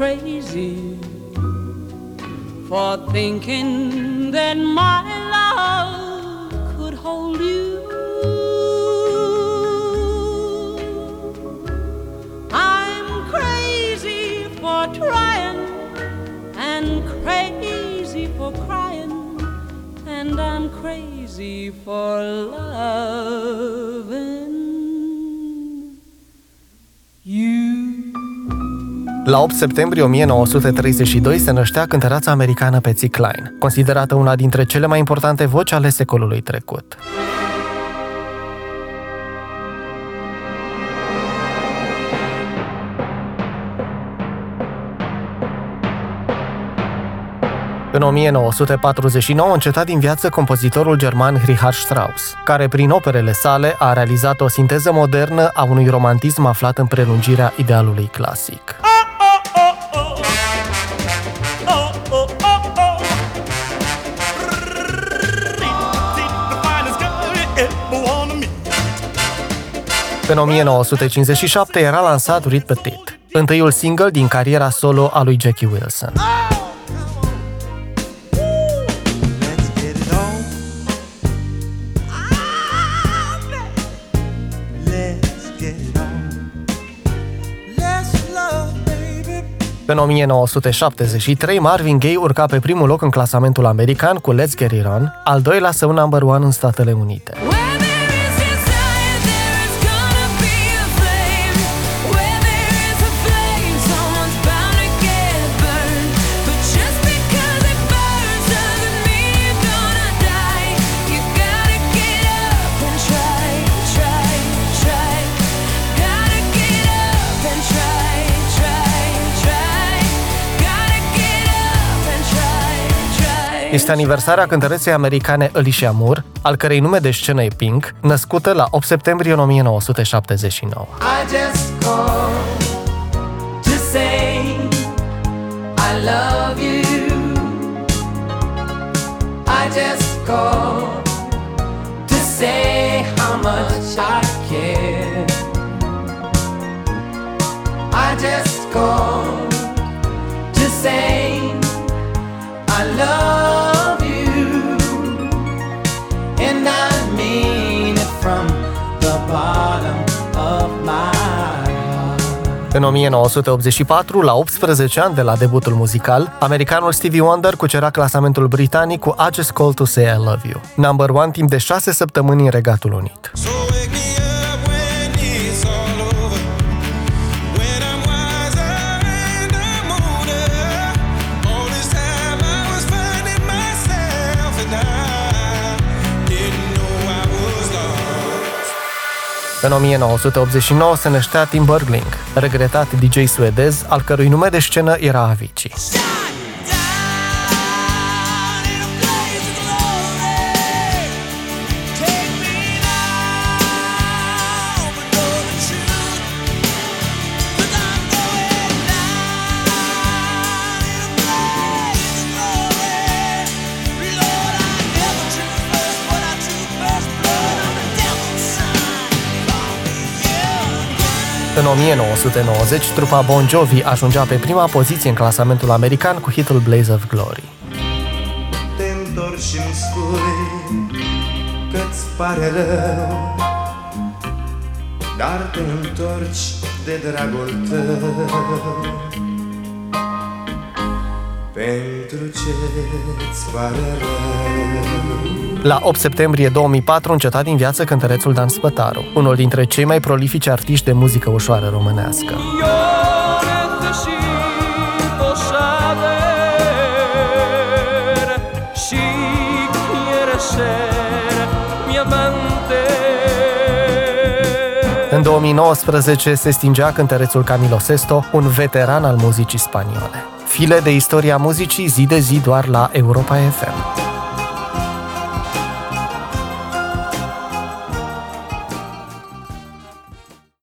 crazy for thinking that my love could hold you. I'm crazy for trying and crazy for crying, and I'm crazy for loving you. La 8 septembrie 1932 se năștea cântăreața americană Patsy Cline, considerată una dintre cele mai importante voci ale secolului trecut. În 1949 înceta din viață compozitorul german Richard Strauss, care prin operele sale a realizat o sinteză modernă a unui romantism aflat în prelungirea idealului clasic. În 1957 era lansat Reed Petit, întâiul single din cariera solo a lui Jackie Wilson. În 1973, Marvin Gaye urca pe primul loc în clasamentul american cu Let's Get It On, al doilea său number one în Statele Unite. Este aniversarea cântăreței americane Alicia Moore, al cărei nume de scenă e Pink, născută la 8 septembrie 1979. I just called to say I love you. I just called to say how much I care. I just called to say I love you, and I mean it from the bottom of my heart. În 1984, la 18 ani de la debutul muzical, americanul Stevie Wonder cucera clasamentul britanic cu I Just Called to Say I Love You, number one timp de 6 săptămâni în Regatul Unit. În 1989 se năștea Tim Bergling, regretat DJ suedez, al cărui nume de scenă era Avicii. În 1990, trupa Bon Jovi ajungea pe prima poziție în clasamentul american cu hitul Blaze of Glory. Te întorci și-mi spui că-ți pare rău, dar te întorci de dragul tău. Pentru ce-ți pare rău? La 8 septembrie 2004 înceta din viață cântărețul Dan Spătaru, unul dintre cei mai prolifici artiști de muzică ușoară românească. În 2019 se stingea cântărețul Camilo Sesto, un veteran al muzicii spaniole. File de istoria muzicii zi de zi doar la Europa FM.